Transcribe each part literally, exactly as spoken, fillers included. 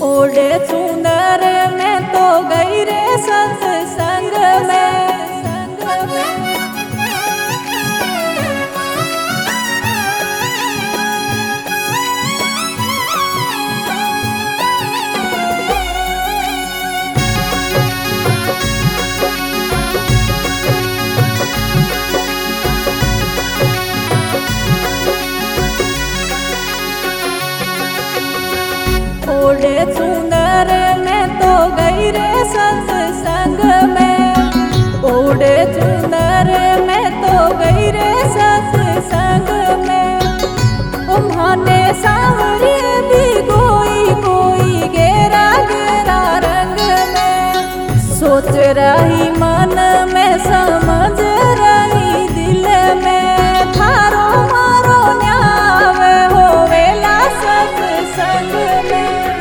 ओढ़े सुंदर मैं तो गई रे सत्संग में। ओढ़े सुंदर मैं तो गई रे सत्संग में। ओढ़े सुंदर मैं तो गई रे सत्संग में। उम्हाने सांवरे भी कोई कोई गेरा गेरा रंग में। सोच रही मन में समझ रही दिल में। थारो मारो न्याव होवेला सत्संग में।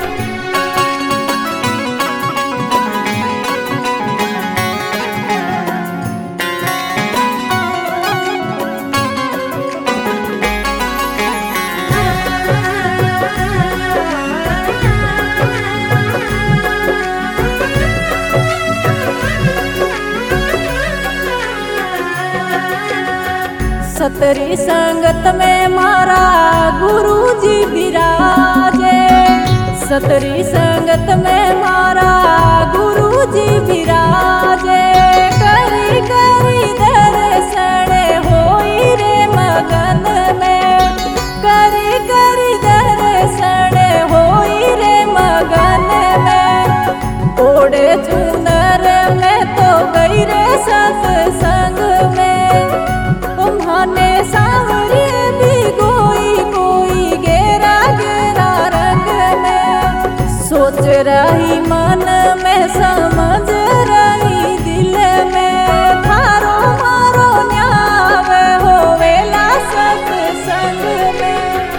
सतरी संगत में मारा गुरु जी विराजे। सतरी संगत में मारा गुरु जी विराजे। करी करी दर्शन होई रे मगन में। करी करी दर्शन होई रे मगन में। ओढ़े चुनर में तो गई रे सत्संग में। उम्हाने सांवरे भी कोई कोई गेरा गेरा रंग में। सोच रही मन में समझ रही दिल में। थारो मारो न्याव होवेला सत्संग में।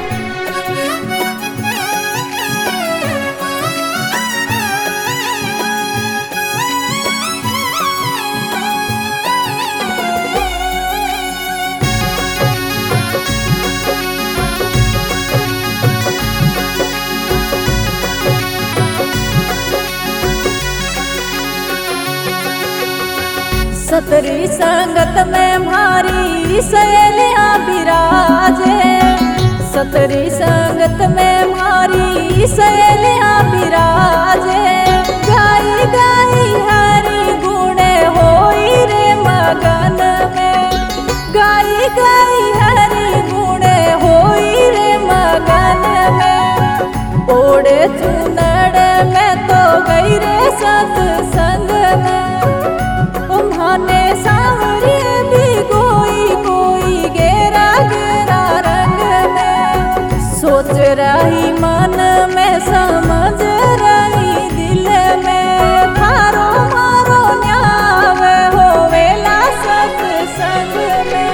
सतरी संगत में मारी सहेलियां विराजे। सतरी संगत में मारी सहेलियां विराजे। गाई गाई हरि गुण होई रे मगन में। गाई गाई हरि गुण होई रे मगन में। ओढ़े चुनड़ में तो गई रे सत्संग में। उम्हाने सांवरे भी कोई कोई गेरा गेरा रंग में। सोच रही मन में समझ रही दिल में। थारो मारो न्याव होवेला सत्संग में।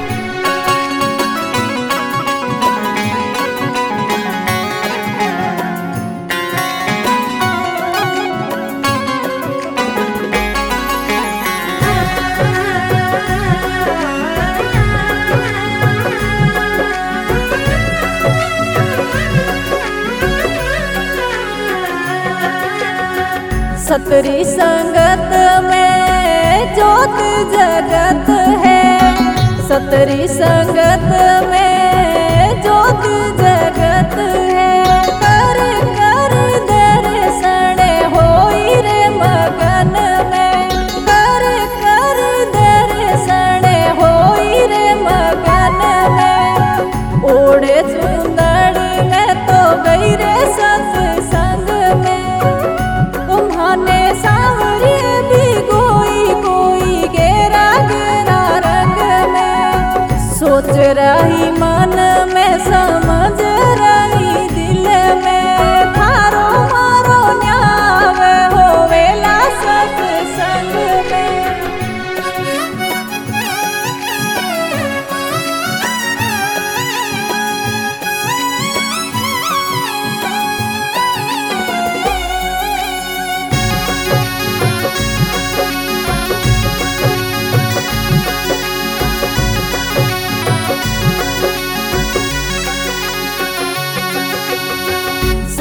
सतरी संगत में ज्योत जगत है। सतरी संगत में ज्योत जगत है। कर कर दर्शन होई रे मगन में। कर कर दर्शन होई रे मगन में। ओढ़े सुंदर में तो गई रे सत्संग में। उम्हाने सांवरे भी कोई कोई गेरा गेरा रंग में। सोच रही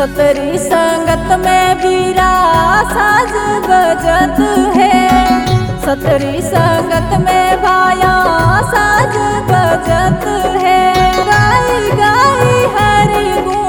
सतरी संगत में बीरा साज बजत है, सतरी संगत में भाया साज बजत है। गाई गाई हरि गुण